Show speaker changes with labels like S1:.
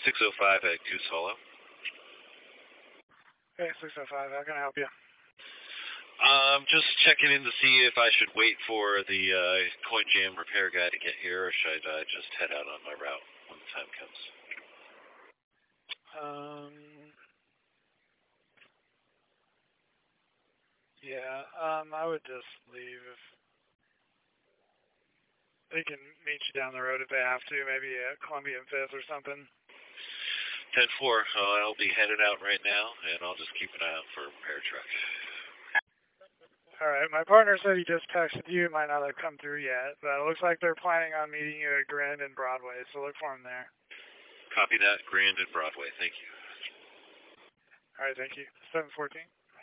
S1: 605 at Goose Hollow.
S2: Hey, 605, how can I help you?
S1: Just checking in to see if I should wait for the Coin Jam repair guy to get here, or should I just head out on my route when the time comes?
S2: Yeah, I would just leave. If they can meet you down the road if they have to, maybe at Columbia and 5th or something.
S1: 10-4, I'll be headed out right now, and I'll just keep an eye out for a repair truck.
S2: All right, my partner said he just texted you. It might not have come through yet, but it looks like they're planning on meeting you at Grand and Broadway, so look for them there.
S1: Copy that, Grand and Broadway. Thank you.
S2: All right, thank you. 714.